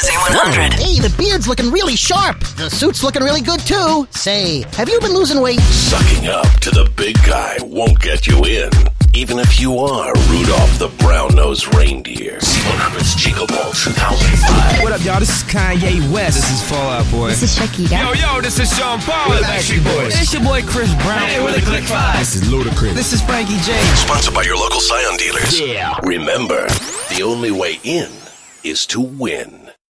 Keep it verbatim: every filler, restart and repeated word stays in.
S A one hundred. Hey, the beard's looking really sharp. The suit's looking really good, too. Say, have you been losing weight? Sucking up to the big guy won't get you in, even if you are Rudolph the Brown-Nosed Reindeer. C one hundred's Chico Ball two thousand five. What up, y'all? This is Kanye West. This is Fall Out Boy. This is Shakira. Yo, yo, this is Sean Paul. We're the Backstreet Boys. It's your boy Chris Brown. Hey, we're the Click Five. This is Ludacris. This is Frankie J. Sponsored by your local Scion dealers. Yeah. Remember, the only way in is to win.